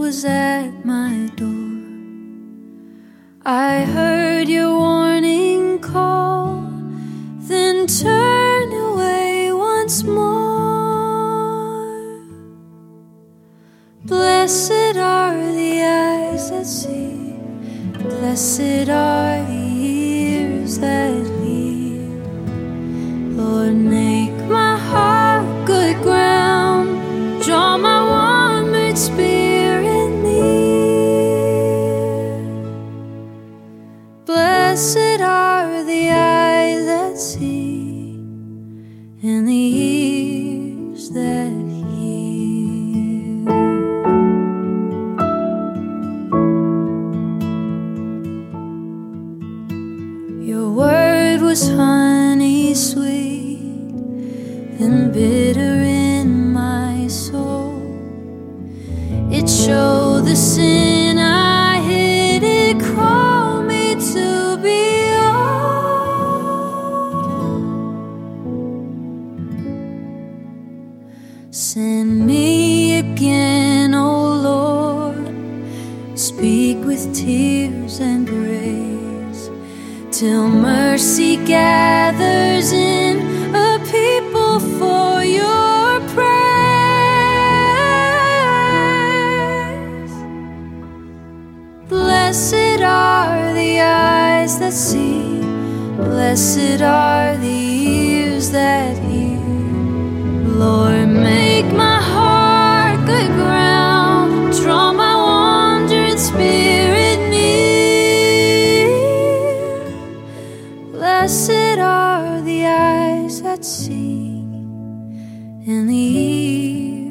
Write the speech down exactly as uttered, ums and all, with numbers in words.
was at my door. I heard your warning call, then turned away once more. Blessed are the eyes that see, blessed are the ears that hear. Lord, make my heart good ground, draw my wandered spirit near. Blessed are the eyes that see and the ears that hear. Your word was honey sweet and bitter in my soul. It showed the sin I hid, it called me to be whole. Send me again, O Lord, speak with tears and praise, till mercy gathers in a people for your praise. Blessed are the eyes that see, blessed are the ears that hear. Lord, make my heart good ground, draw my wandering spirit near. Blessed are the eyes that see and the ears